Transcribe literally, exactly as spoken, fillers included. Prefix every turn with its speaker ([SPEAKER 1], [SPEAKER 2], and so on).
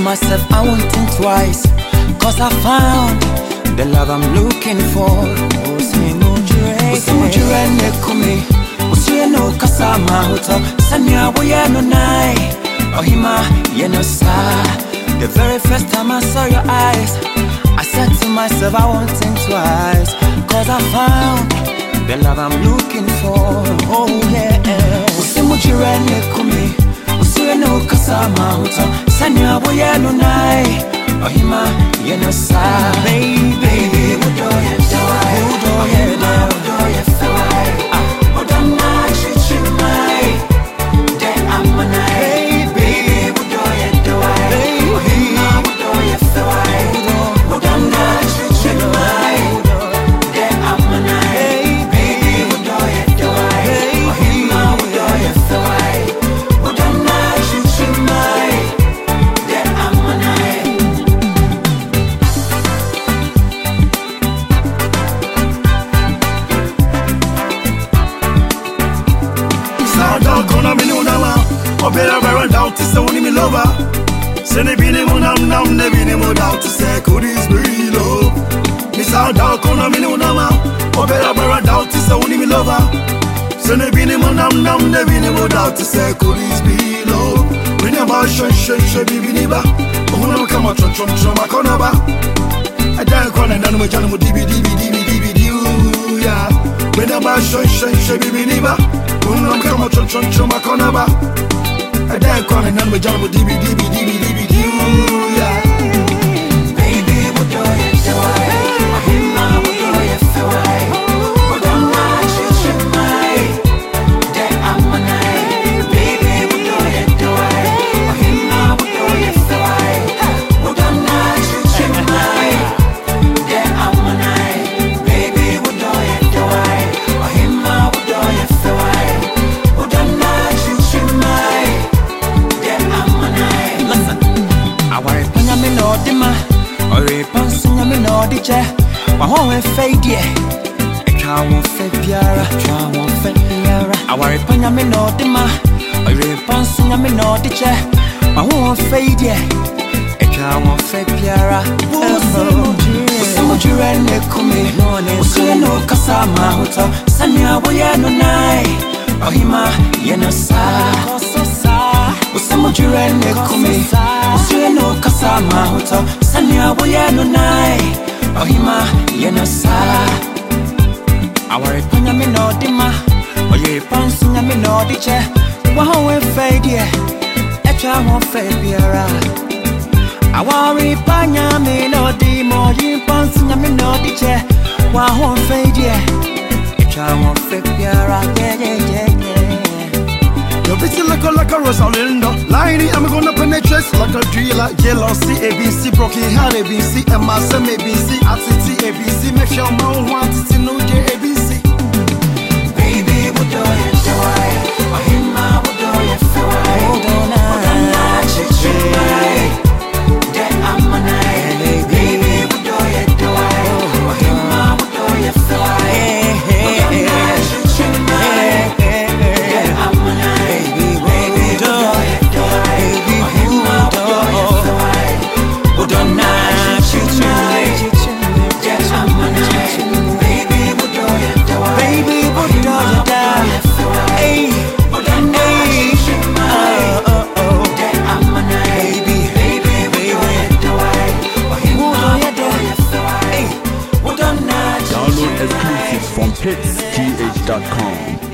[SPEAKER 1] myself, I won't think twice, cause I found the love I'm looking for. Usimujire nekumi, usiye no kasama huto. Sanya boye no nai, ohima ye no sa. The very first time I saw your eyes, I said to myself, I won't think twice, cause I found the love I'm looking for. Oh yeah. Usimujire nekumi, usiye no kasama huto. Sanya boye no nai, ohima ye no sa. Baby, baby, udo ye dawai, udo ye dawai, udo ye fawai. Ah, udo na chichimai, de amanai. Baby, udo ye dawai, ohima udo ye fawai. Udo na chichimai, de amanai. Baby, udo ye dawai, ohima udo ye fawai. Udo na chichimai, de amanai.
[SPEAKER 2] Kona mini unama, obera bara doubt to say when me lover. Send it bini munam nam ne bini mo doubt to say could this be love? Miss out down kona mini unama, obera bara doubt to say when me lover. Send it bini munam nam ne bini mo doubt to say could this be love? When you bash shun shun shun be bini ba, unam come out chum chum chum akona ba. I don't kona nanu mo janu mo dibi dibi dibi dibi diu ya. When you bash shun shun shun be bini ba. I'm coming to chon chon my corner ba. I don't call it none but John with D B D B D B D B D yeah.
[SPEAKER 1] Baby, what do you do? Ohima, what do you feel? What do you feel? My, de amanai. Baby, what do you do? Ohima, what do you feel? What do you feel? My, de amanai. Baby, what do you do? Ohima, what do you feel? Ore pansunya me no di che wa ho e fade e twa won fe biara twa won fe biara aware panya me no di ma ore pansunya me no di che wa ho e fade e twa won fe biara usimujire ne kumi usiye no kasama huto sanya boye no nai ohima ye no sa usimujire ne kumi usiye no kasama huto sanya boye no nai ohima ye no sa aware panya me no di ma oye pansunya me no di che wa ho e fade e twa ho fe biara aware panya me no di mo yin pansunya me no di che wa ho fade e twa ho fe biara yeah yeah yeah yeah.
[SPEAKER 2] Your bitch like a like a Rosalinda. Liney, I'm gonna penetrate like a driller. Jealousy, A B C, broken heart, A B C, and my son, A B C, attitude, A B C, make your mouth want to know J A B C.
[SPEAKER 1] Baby, what do you do? Ohima, what do you feel? Hold on, I chichimai, de amanai. Baby, what do you do? Ohima, what do you feel? Hold on, I chichimai, de amanai.
[SPEAKER 3] Download exclusives from hits g h dot com.